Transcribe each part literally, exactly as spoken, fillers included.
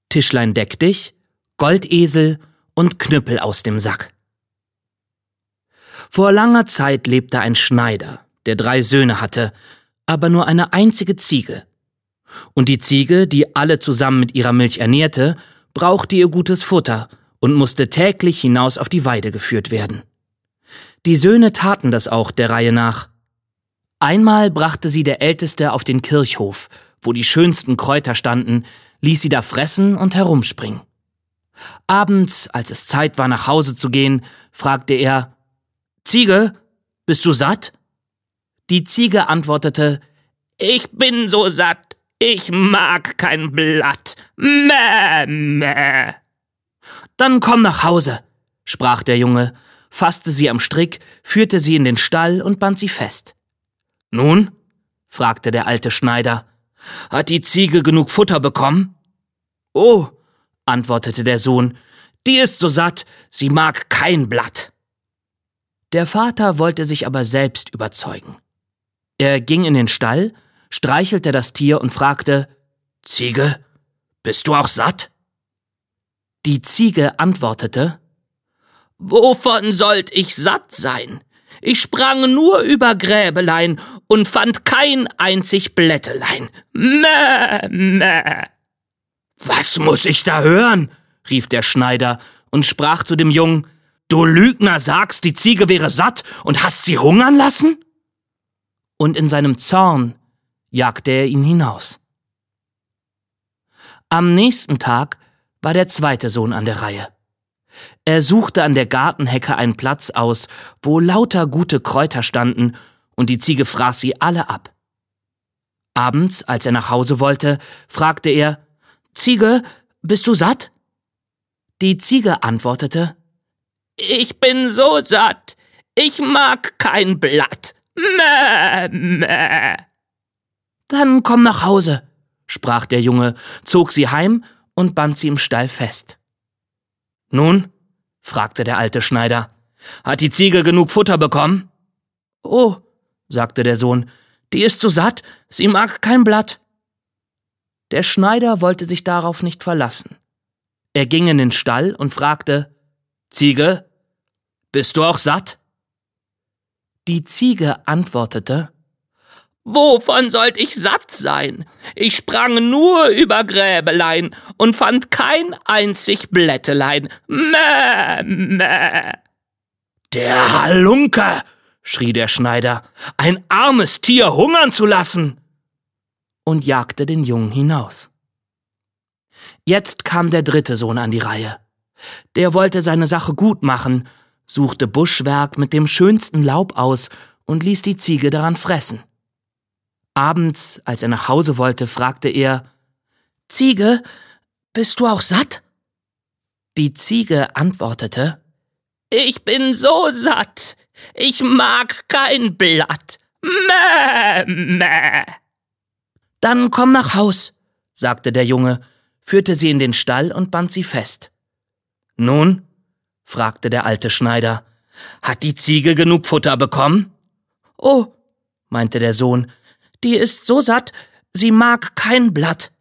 Tischlein deck dich, Goldesel und Knüppel aus dem Sack. Vor langer Zeit lebte ein Schneider, der drei Söhne hatte, aber nur eine einzige Ziege. Und die Ziege, die alle zusammen mit ihrer Milch ernährte, brauchte ihr gutes Futter und musste täglich hinaus auf die Weide geführt werden. Die Söhne taten das auch der Reihe nach. Einmal brachte sie der Älteste auf den Kirchhof, wo die schönsten Kräuter standen, ließ sie da fressen und herumspringen. Abends, als es Zeit war, nach Hause zu gehen, fragte er: »Ziege, bist du satt?« Die Ziege antwortete: »Ich bin so satt, ich mag kein Blatt. Mäh, mäh.« »Dann komm nach Hause«, sprach der Junge, fasste sie am Strick, führte sie in den Stall und band sie fest. »Nun?«, fragte der alte Schneider, »hat die Ziege genug Futter bekommen?« »Oh«, antwortete der Sohn, »die ist so satt, sie mag kein Blatt.« Der Vater wollte sich aber selbst überzeugen. Er ging in den Stall, streichelte das Tier und fragte: »Ziege, bist du auch satt?« Die Ziege antwortete: »Wovon sollt ich satt sein? Ich sprang nur über Gräbelein und fand kein einzig Blättelein. Mäh, mäh.« »Was muss ich da hören?«, rief der Schneider und sprach zu dem Jungen: »Du Lügner sagst, die Ziege wäre satt und hast sie hungern lassen?« Und in seinem Zorn jagte er ihn hinaus. Am nächsten Tag war der zweite Sohn an der Reihe. Er suchte an der Gartenhecke einen Platz aus, wo lauter gute Kräuter standen, und die Ziege fraß sie alle ab. Abends, als er nach Hause wollte, fragte er: »Ziege, bist du satt?« Die Ziege antwortete: »Ich bin so satt, ich mag kein Blatt. Mäh, mäh.« »Dann komm nach Hause«, sprach der Junge, zog sie heim und band sie im Stall fest. »Nun?«, fragte der alte Schneider, »hat die Ziege genug Futter bekommen?« »Oh«, sagte der Sohn, »die ist so satt, sie mag kein Blatt.« Der Schneider wollte sich darauf nicht verlassen. Er ging in den Stall und fragte: »Ziege, bist du auch satt?« Die Ziege antwortete: »Wovon sollt ich satt sein? Ich sprang nur über Gräbelein und fand kein einzig Blättelein. Mäh, mäh.« »Der Halunke«, schrie der Schneider, »ein armes Tier hungern zu lassen!« und jagte den Jungen hinaus. Jetzt kam der dritte Sohn an die Reihe. Der wollte seine Sache gut machen, suchte Buschwerk mit dem schönsten Laub aus und ließ die Ziege daran fressen. Abends, als er nach Hause wollte, fragte er: »Ziege, bist du auch satt?« Die Ziege antwortete: »Ich bin so satt, ich mag kein Blatt. Mäh, mäh.« »Dann komm nach Haus«, sagte der Junge, führte sie in den Stall und band sie fest. »Nun?«, fragte der alte Schneider, »hat die Ziege genug Futter bekommen?« »Oh«, meinte der Sohn, »die ist so satt, sie mag kein Blatt.«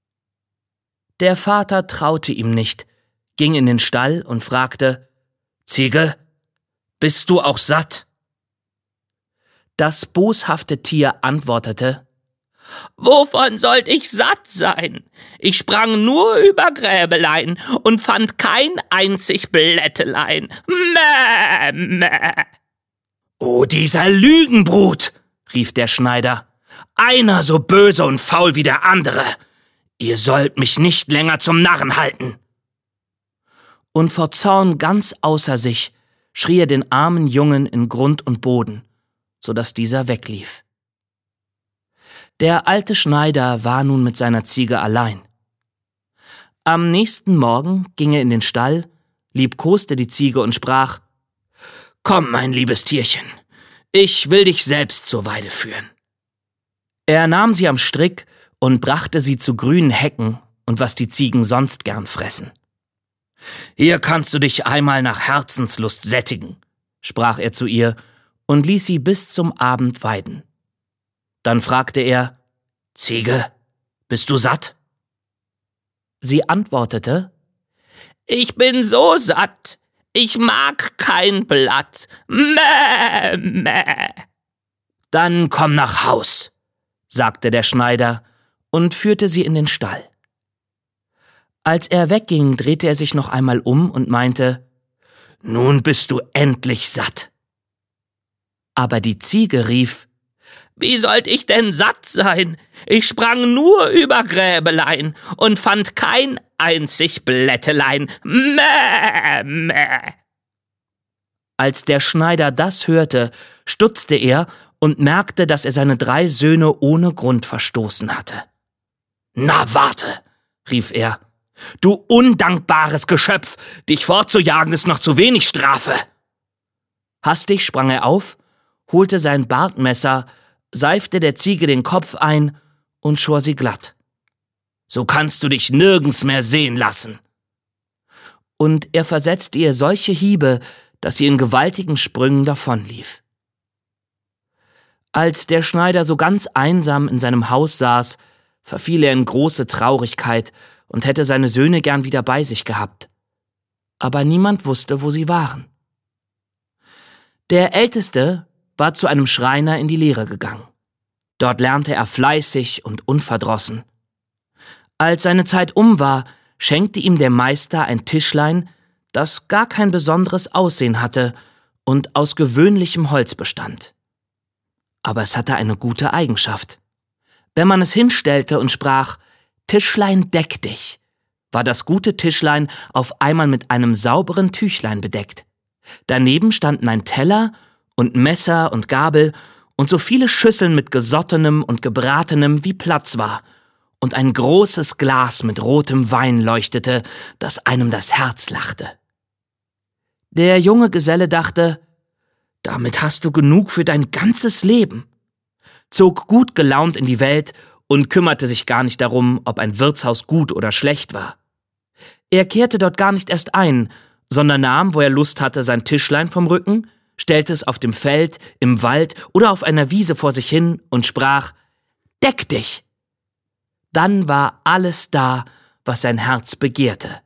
Der Vater traute ihm nicht, ging in den Stall und fragte: »Ziege, bist du auch satt?« Das boshafte Tier antwortete: »Wovon sollt ich satt sein? Ich sprang nur über Gräbelein und fand kein einzig Blättelein. Mäh, mäh.« »Oh, dieser Lügenbrut«, rief der Schneider, »einer so böse und faul wie der andere. Ihr sollt mich nicht länger zum Narren halten.« Und vor Zorn ganz außer sich schrie er den armen Jungen in Grund und Boden, so dass dieser weglief. Der alte Schneider war nun mit seiner Ziege allein. Am nächsten Morgen ging er in den Stall, liebkoste die Ziege und sprach: »Komm, mein liebes Tierchen, ich will dich selbst zur Weide führen.« Er nahm sie am Strick und brachte sie zu grünen Hecken und was die Ziegen sonst gern fressen. »Hier kannst du dich einmal nach Herzenslust sättigen«, sprach er zu ihr und ließ sie bis zum Abend weiden. Dann fragte er: »Ziege, bist du satt?« Sie antwortete: »Ich bin so satt, ich mag kein Blatt. Mäh, mäh.« »Dann komm nach Haus«, sagte der Schneider und führte sie in den Stall. Als er wegging, drehte er sich noch einmal um und meinte: »Nun bist du endlich satt.« Aber die Ziege rief: »Wie sollt ich denn satt sein? Ich sprang nur über Gräbelein und fand kein einzig Blättelein. Mäh, mäh.« Als der Schneider das hörte, stutzte er und merkte, dass er seine drei Söhne ohne Grund verstoßen hatte. »Na warte«, rief er, »du undankbares Geschöpf, dich fortzujagen ist noch zu wenig Strafe.« Hastig sprang er auf, holte sein Bartmesser, seifte der Ziege den Kopf ein und schor sie glatt. »So kannst du dich nirgends mehr sehen lassen.« Und er versetzte ihr solche Hiebe, dass sie in gewaltigen Sprüngen davonlief. Als der Schneider so ganz einsam in seinem Haus saß, verfiel er in große Traurigkeit und hätte seine Söhne gern wieder bei sich gehabt. Aber niemand wusste, wo sie waren. Der Älteste war zu einem Schreiner in die Lehre gegangen. Dort lernte er fleißig und unverdrossen. Als seine Zeit um war, schenkte ihm der Meister ein Tischlein, das gar kein besonderes Aussehen hatte und aus gewöhnlichem Holz bestand. Aber es hatte eine gute Eigenschaft. Wenn man es hinstellte und sprach: »Tischlein, deck dich«, war das gute Tischlein auf einmal mit einem sauberen Tüchlein bedeckt. Daneben standen ein Teller und Messer und Gabel und so viele Schüsseln mit Gesottenem und Gebratenem, wie Platz war, und ein großes Glas mit rotem Wein leuchtete, das einem das Herz lachte. Der junge Geselle dachte: »Damit hast du genug für dein ganzes Leben«, zog gut gelaunt in die Welt und kümmerte sich gar nicht darum, ob ein Wirtshaus gut oder schlecht war. Er kehrte dort gar nicht erst ein, sondern nahm, wo er Lust hatte, sein Tischlein vom Rücken, stellte es auf dem Feld, im Wald oder auf einer Wiese vor sich hin und sprach: »Deck dich!« Dann war alles da, was sein Herz begehrte.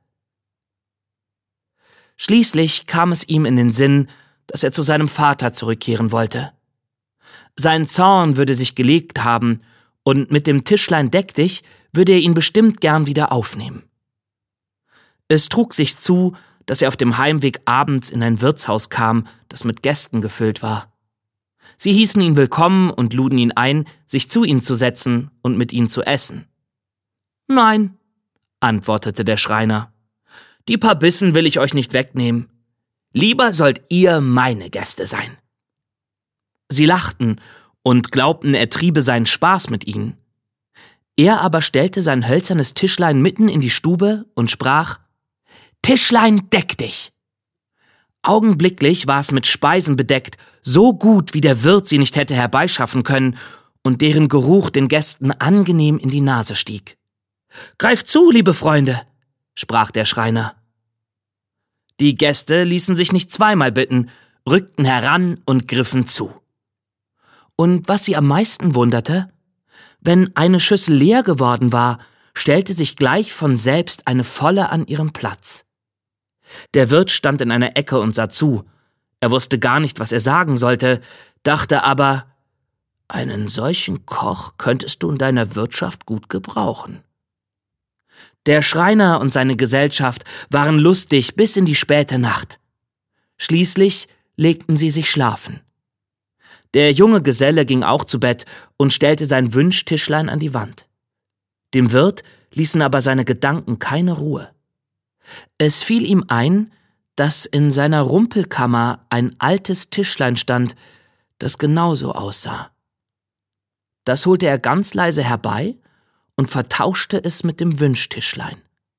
Schließlich kam es ihm in den Sinn, dass er zu seinem Vater zurückkehren wollte. Sein Zorn würde sich gelegt haben, und mit dem Tischlein deck dich würde er ihn bestimmt gern wieder aufnehmen. Es trug sich zu, dass er auf dem Heimweg abends in ein Wirtshaus kam, das mit Gästen gefüllt war. Sie hießen ihn willkommen und luden ihn ein, sich zu ihnen zu setzen und mit ihnen zu essen. »Nein«, antwortete der Schreiner, »die paar Bissen will ich euch nicht wegnehmen. Lieber sollt ihr meine Gäste sein.« Sie lachten und glaubten, er triebe seinen Spaß mit ihnen. Er aber stellte sein hölzernes Tischlein mitten in die Stube und sprach: »Tischlein, deck dich!« Augenblicklich war es mit Speisen bedeckt, so gut, wie der Wirt sie nicht hätte herbeischaffen können und deren Geruch den Gästen angenehm in die Nase stieg. »Greift zu, liebe Freunde«, sprach der Schreiner. Die Gäste ließen sich nicht zweimal bitten, rückten heran und griffen zu. Und was sie am meisten wunderte: wenn eine Schüssel leer geworden war, stellte sich gleich von selbst eine volle an ihren Platz. Der Wirt stand in einer Ecke und sah zu. Er wusste gar nicht, was er sagen sollte, dachte aber: »Einen solchen Koch könntest du in deiner Wirtschaft gut gebrauchen.« Der Schreiner und seine Gesellschaft waren lustig bis in die späte Nacht. Schließlich legten sie sich schlafen. Der junge Geselle ging auch zu Bett und stellte sein Wünschtischlein an die Wand. Dem Wirt ließen aber seine Gedanken keine Ruhe. Es fiel ihm ein, dass in seiner Rumpelkammer ein altes Tischlein stand, das genauso aussah. Das holte er ganz leise herbei und vertauschte es mit dem Wünschtischlein.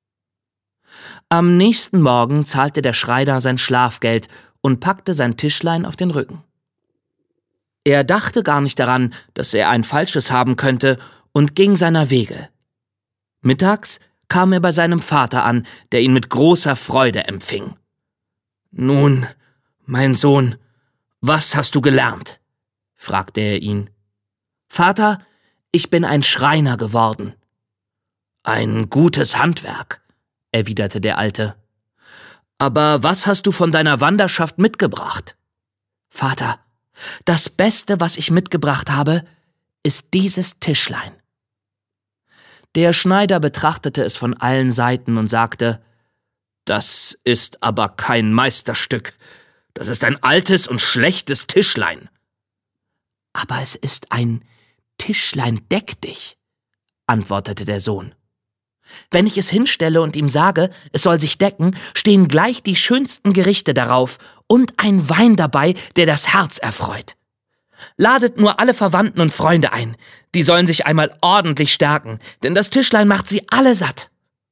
Am nächsten Morgen zahlte der Schreiner sein Schlafgeld und packte sein Tischlein auf den Rücken. Er dachte gar nicht daran, dass er ein falsches haben könnte, und ging seiner Wege. Mittags kam er bei seinem Vater an, der ihn mit großer Freude empfing. »Nun, mein Sohn, was hast du gelernt?« fragte er ihn. »Vater, ich bin ein Schreiner geworden.« »Ein gutes Handwerk«, erwiderte der Alte. »Aber was hast du von deiner Wanderschaft mitgebracht?« »Vater, das Beste, was ich mitgebracht habe, ist dieses Tischlein.« Der Schneider betrachtete es von allen Seiten und sagte, »Das ist aber kein Meisterstück. Das ist ein altes und schlechtes Tischlein.« »Aber es ist ein Tischlein deck dich«, antwortete der Sohn. »Wenn ich es hinstelle und ihm sage, es soll sich decken, stehen gleich die schönsten Gerichte darauf und ein Wein dabei, der das Herz erfreut. Ladet nur alle Verwandten und Freunde ein, die sollen sich einmal ordentlich stärken, denn das Tischlein macht sie alle satt.«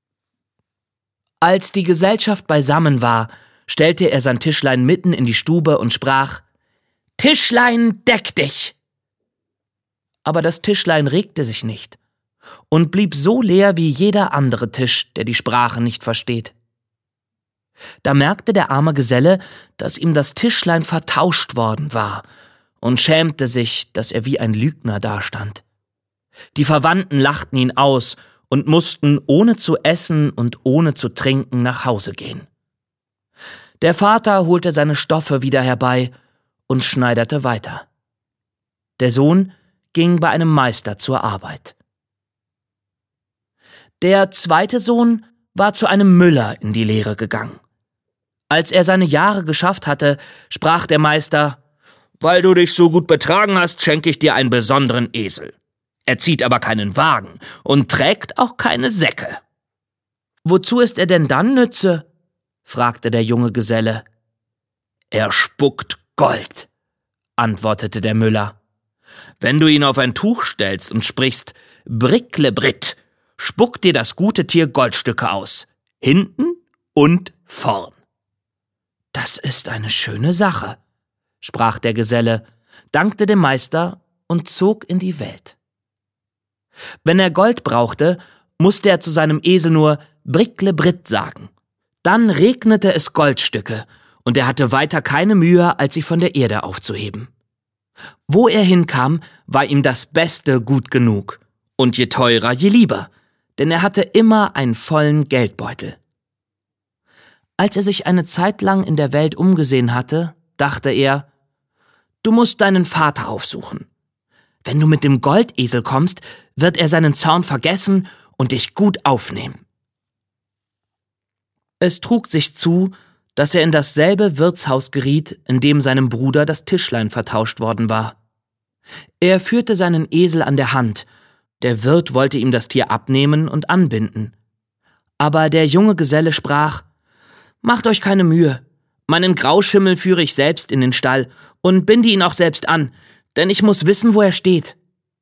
Als die Gesellschaft beisammen war, stellte er sein Tischlein mitten in die Stube und sprach, »Tischlein, deck dich!« Aber das Tischlein regte sich nicht und blieb so leer wie jeder andere Tisch, der die Sprache nicht versteht. Da merkte der arme Geselle, dass ihm das Tischlein vertauscht worden war und schämte sich, dass er wie ein Lügner dastand. Die Verwandten lachten ihn aus und mussten ohne zu essen und ohne zu trinken nach Hause gehen. Der Vater holte seine Stoffe wieder herbei und schneiderte weiter. Der Sohn ging bei einem Meister zur Arbeit. Der zweite Sohn war zu einem Müller in die Lehre gegangen. Als er seine Jahre geschafft hatte, sprach der Meister, »Weil du dich so gut betragen hast, schenke ich dir einen besonderen Esel. Er zieht aber keinen Wagen und trägt auch keine Säcke.« »Wozu ist er denn dann nütze?« fragte der junge Geselle. »Er spuckt Gold«, antwortete der Müller. »Wenn du ihn auf ein Tuch stellst und sprichst, »Bricklebritt«, spuckt dir das gute Tier Goldstücke aus, hinten und vorn.« »Das ist eine schöne Sache«, sprach der Geselle, dankte dem Meister und zog in die Welt. Wenn er Gold brauchte, musste er zu seinem Esel nur »Bricklebritt« sagen. Dann regnete es Goldstücke, und er hatte weiter keine Mühe, als sie von der Erde aufzuheben. Wo er hinkam, war ihm das Beste gut genug, und je teurer, je lieber, denn er hatte immer einen vollen Geldbeutel. Als er sich eine Zeit lang in der Welt umgesehen hatte, dachte er, »Du musst deinen Vater aufsuchen. Wenn du mit dem Goldesel kommst, wird er seinen Zorn vergessen und dich gut aufnehmen.« Es trug sich zu, dass er in dasselbe Wirtshaus geriet, in dem seinem Bruder das Tischlein vertauscht worden war. Er führte seinen Esel an der Hand. Der Wirt wollte ihm das Tier abnehmen und anbinden. Aber der junge Geselle sprach, »Macht euch keine Mühe. Meinen Grauschimmel führe ich selbst in den Stall und binde ihn auch selbst an, denn ich muss wissen, wo er steht.«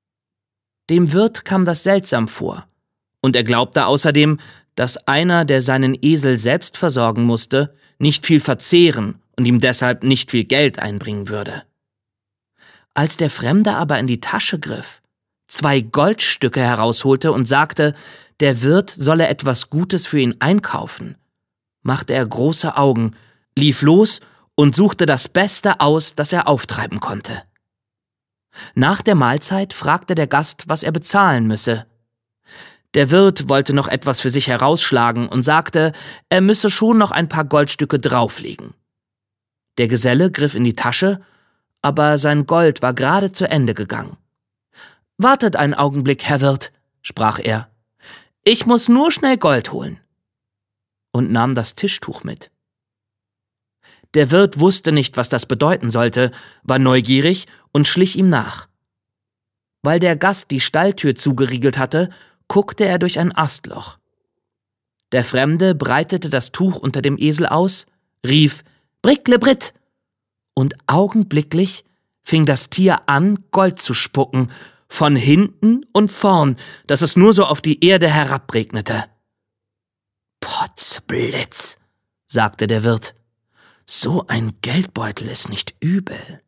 Dem Wirt kam das seltsam vor, und er glaubte außerdem, dass einer, der seinen Esel selbst versorgen musste, nicht viel verzehren und ihm deshalb nicht viel Geld einbringen würde. Als der Fremde aber in die Tasche griff, zwei Goldstücke herausholte und sagte, der Wirt solle etwas Gutes für ihn einkaufen, machte er große Augen, lief los und suchte das Beste aus, das er auftreiben konnte. Nach der Mahlzeit fragte der Gast, was er bezahlen müsse. Der Wirt wollte noch etwas für sich herausschlagen und sagte, er müsse schon noch ein paar Goldstücke drauflegen. Der Geselle griff in die Tasche, aber sein Gold war gerade zu Ende gegangen. »Wartet einen Augenblick, Herr Wirt«, sprach er. »Ich muss nur schnell Gold holen«, und nahm das Tischtuch mit. Der Wirt wusste nicht, was das bedeuten sollte, war neugierig und schlich ihm nach. Weil der Gast die Stalltür zugeriegelt hatte, guckte er durch ein Astloch. Der Fremde breitete das Tuch unter dem Esel aus, rief »Bricklebritt«, und augenblicklich fing das Tier an, Gold zu spucken, von hinten und vorn, dass es nur so auf die Erde herabregnete. »Potzblitz«, sagte der Wirt, »so ein Geldbeutel ist nicht übel.«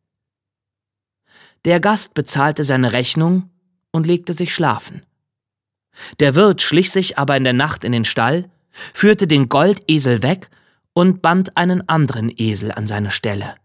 Der Gast bezahlte seine Rechnung und legte sich schlafen. Der Wirt schlich sich aber in der Nacht in den Stall, führte den Goldesel weg und band einen anderen Esel an seine Stelle.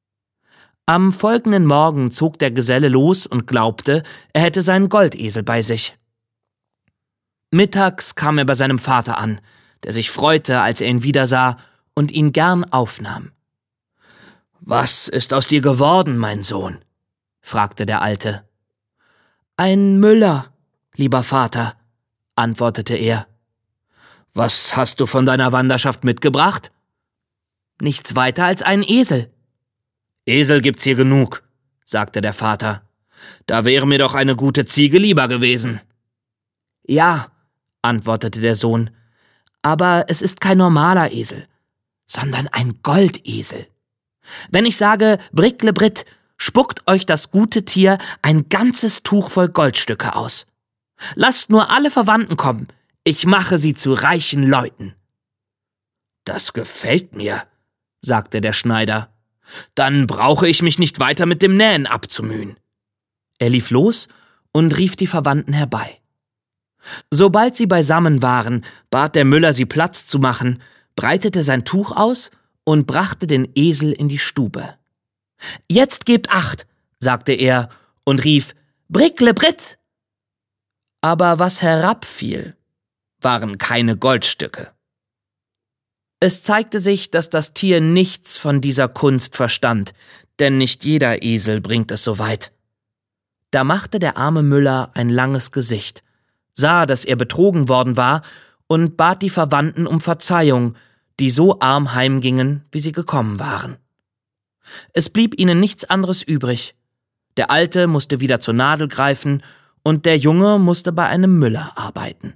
Am folgenden Morgen zog der Geselle los und glaubte, er hätte seinen Goldesel bei sich. Mittags kam er bei seinem Vater an, der sich freute, als er ihn wiedersah und ihn gern aufnahm. »Was ist aus dir geworden, mein Sohn?« fragte der Alte. »Ein Müller, lieber Vater«, antwortete er. »Was hast du von deiner Wanderschaft mitgebracht?« »Nichts weiter als einen Esel.« »Esel gibt's hier genug«, sagte der Vater. »Da wäre mir doch eine gute Ziege lieber gewesen.« »Ja«, antwortete der Sohn, »aber es ist kein normaler Esel, sondern ein Goldesel. Wenn ich sage, Bricklebrit, spuckt euch das gute Tier ein ganzes Tuch voll Goldstücke aus. Lasst nur alle Verwandten kommen, ich mache sie zu reichen Leuten.« »Das gefällt mir«, sagte der Schneider. »Dann brauche ich mich nicht weiter mit dem Nähen abzumühen.« Er lief los und rief die Verwandten herbei. Sobald sie beisammen waren, bat der Müller, sie Platz zu machen, breitete sein Tuch aus und brachte den Esel in die Stube. »Jetzt gebt acht«, sagte er und rief, »Bricklebrit!« Aber was herabfiel, waren keine Goldstücke. Es zeigte sich, dass das Tier nichts von dieser Kunst verstand, denn nicht jeder Esel bringt es so weit. Da machte der arme Müller ein langes Gesicht, sah, dass er betrogen worden war und bat die Verwandten um Verzeihung, die so arm heimgingen, wie sie gekommen waren. Es blieb ihnen nichts anderes übrig. Der Alte musste wieder zur Nadel greifen und der Junge musste bei einem Müller arbeiten.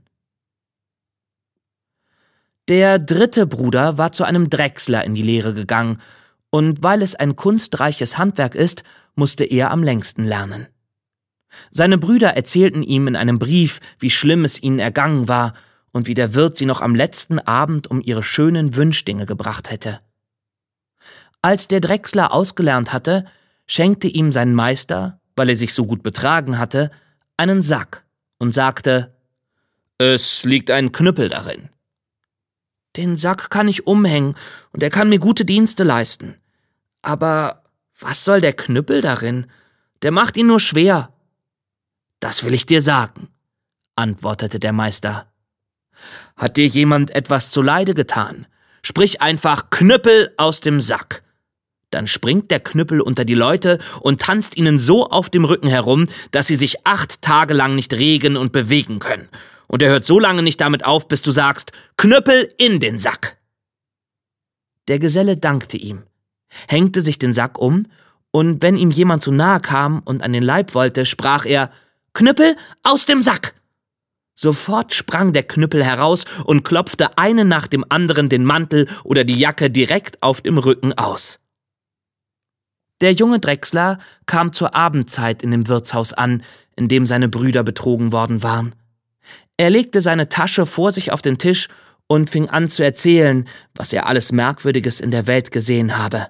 Der dritte Bruder war zu einem Drechsler in die Lehre gegangen, und weil es ein kunstreiches Handwerk ist, musste er am längsten lernen. Seine Brüder erzählten ihm in einem Brief, wie schlimm es ihnen ergangen war und wie der Wirt sie noch am letzten Abend um ihre schönen Wünschdinge gebracht hätte. Als der Drechsler ausgelernt hatte, schenkte ihm sein Meister, weil er sich so gut betragen hatte, einen Sack und sagte, »Es liegt ein Knüppel darin.« »Den Sack kann ich umhängen und er kann mir gute Dienste leisten. Aber was soll der Knüppel darin? Der macht ihn nur schwer.« »Das will ich dir sagen«, antwortete der Meister. »Hat dir jemand etwas zuleide getan? Sprich einfach Knüppel aus dem Sack. Dann springt der Knüppel unter die Leute und tanzt ihnen so auf dem Rücken herum, dass sie sich acht Tage lang nicht regen und bewegen können. Und er hört so lange nicht damit auf, bis du sagst, Knüppel in den Sack.« Der Geselle dankte ihm, hängte sich den Sack um, und wenn ihm jemand zu nahe kam und an den Leib wollte, sprach er, »Knüppel aus dem Sack!« Sofort sprang der Knüppel heraus und klopfte einen nach dem anderen den Mantel oder die Jacke direkt auf dem Rücken aus. Der junge Drechsler kam zur Abendzeit in dem Wirtshaus an, in dem seine Brüder betrogen worden waren. Er legte seine Tasche vor sich auf den Tisch und fing an zu erzählen, was er alles Merkwürdiges in der Welt gesehen habe.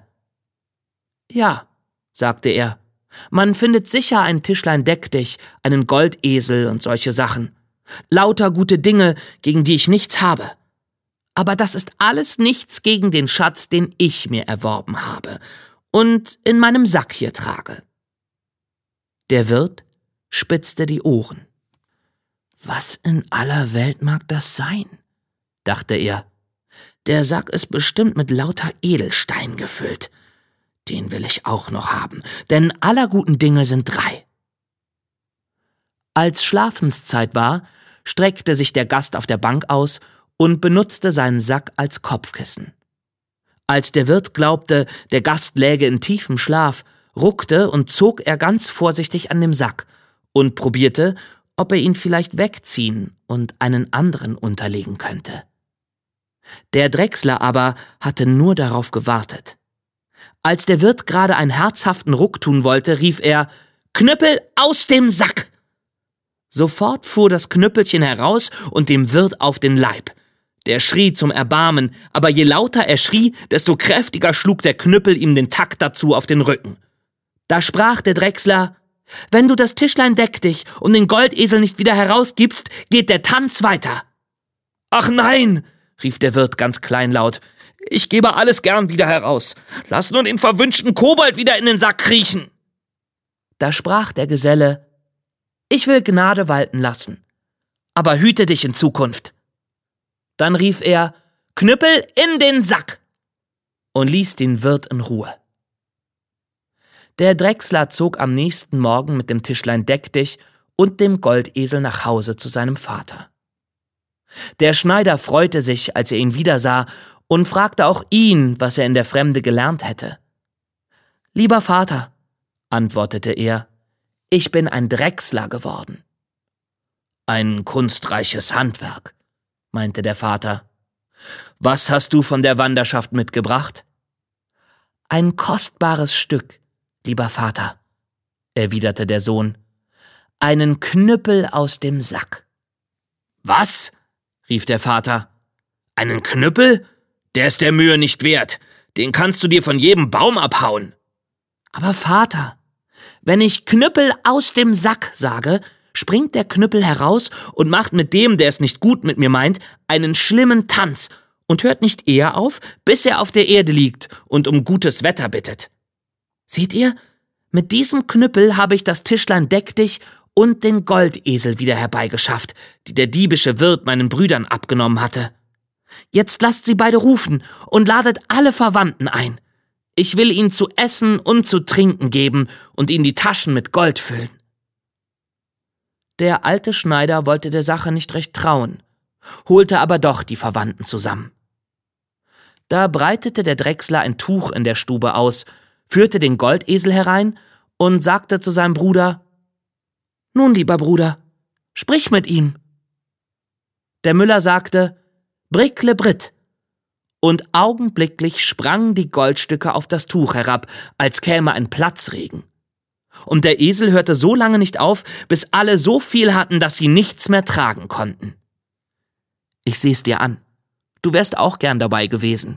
»Ja«, sagte er, »man findet sicher ein Tischlein deck dich, einen Goldesel und solche Sachen. Lauter gute Dinge, gegen die ich nichts habe. Aber das ist alles nichts gegen den Schatz, den ich mir erworben habe und in meinem Sack hier trage.« Der Wirt spitzte die Ohren. »Was in aller Welt mag das sein?«, dachte er. »Der Sack ist bestimmt mit lauter Edelstein gefüllt. Den will ich auch noch haben, denn aller guten Dinge sind drei.« Als Schlafenszeit war, streckte sich der Gast auf der Bank aus und benutzte seinen Sack als Kopfkissen. Als der Wirt glaubte, der Gast läge in tiefem Schlaf, ruckte und zog er ganz vorsichtig an dem Sack und probierte, ob er ihn vielleicht wegziehen und einen anderen unterlegen könnte. Der Drechsler aber hatte nur darauf gewartet. Als der Wirt gerade einen herzhaften Ruck tun wollte, rief er, »Knüppel aus dem Sack!« Sofort fuhr das Knüppelchen heraus und dem Wirt auf den Leib. Der schrie zum Erbarmen, aber je lauter er schrie, desto kräftiger schlug der Knüppel ihm den Takt dazu auf den Rücken. Da sprach der Drechsler, »Wenn du das Tischlein deck dich und den Goldesel nicht wieder herausgibst, geht der Tanz weiter.« »Ach nein«, rief der Wirt ganz kleinlaut, »ich gebe alles gern wieder heraus. Lass nur den verwünschten Kobold wieder in den Sack kriechen.« Da sprach der Geselle, »Ich will Gnade walten lassen. aber hüte dich in Zukunft.« Dann rief er: »Knüppel in den Sack!« und ließ den Wirt in Ruhe. Der Drechsler zog am nächsten Morgen mit dem Tischlein Deck dich und dem Goldesel nach Hause zu seinem Vater. Der Schneider freute sich, als er ihn wiedersah, und fragte auch ihn, was er in der Fremde gelernt hätte. »Lieber Vater«, antwortete er, »ich bin ein Drechsler geworden.« »Ein kunstreiches Handwerk«, meinte der Vater. »Was hast du von der Wanderschaft mitgebracht?« »Ein kostbares Stück, lieber Vater«, erwiderte der Sohn, »einen Knüppel aus dem Sack.« »Was?« rief der Vater. »Einen Knüppel? Der ist der Mühe nicht wert. Den kannst du dir von jedem Baum abhauen.« »Aber Vater, wenn ich Knüppel aus dem Sack sage, springt der Knüppel heraus und macht mit dem, der es nicht gut mit mir meint, einen schlimmen Tanz und hört nicht eher auf, bis er auf der Erde liegt und um gutes Wetter bittet. Seht ihr, mit diesem Knüppel habe ich das Tischlein Deck dich und den Goldesel wieder herbeigeschafft, die der diebische Wirt meinen Brüdern abgenommen hatte. Jetzt lasst sie beide rufen und ladet alle Verwandten ein. Ich will ihnen zu essen und zu trinken geben und ihnen die Taschen mit Gold füllen.« Der alte Schneider wollte der Sache nicht recht trauen, holte aber doch die Verwandten zusammen. Da breitete der Drechsler ein Tuch in der Stube aus, führte den Goldesel herein und sagte zu seinem Bruder: »Nun, lieber Bruder, sprich mit ihm.« Der Müller sagte: »Brickle Britt«, und augenblicklich sprangen die Goldstücke auf das Tuch herab, als käme ein Platzregen. Und der Esel hörte so lange nicht auf, bis alle so viel hatten, dass sie nichts mehr tragen konnten. Ich seh's dir an, du wärst auch gern dabei gewesen.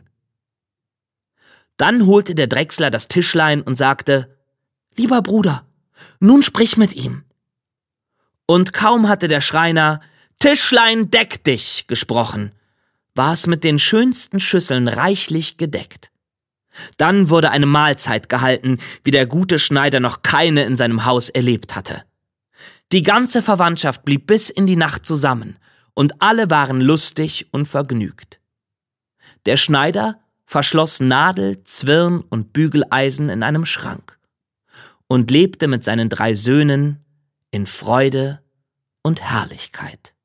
Dann holte der Drechsler das Tischlein und sagte: »Lieber Bruder, nun sprich mit ihm.« Und kaum hatte der Schreiner »Tischlein, deck dich« gesprochen, war es mit den schönsten Schüsseln reichlich gedeckt. Dann wurde eine Mahlzeit gehalten, wie der gute Schneider noch keine in seinem Haus erlebt hatte. Die ganze Verwandtschaft blieb bis in die Nacht zusammen, und alle waren lustig und vergnügt. Der Schneider verschloss Nadel, Zwirn und Bügeleisen in einem Schrank und lebte mit seinen drei Söhnen in Freude und Herrlichkeit.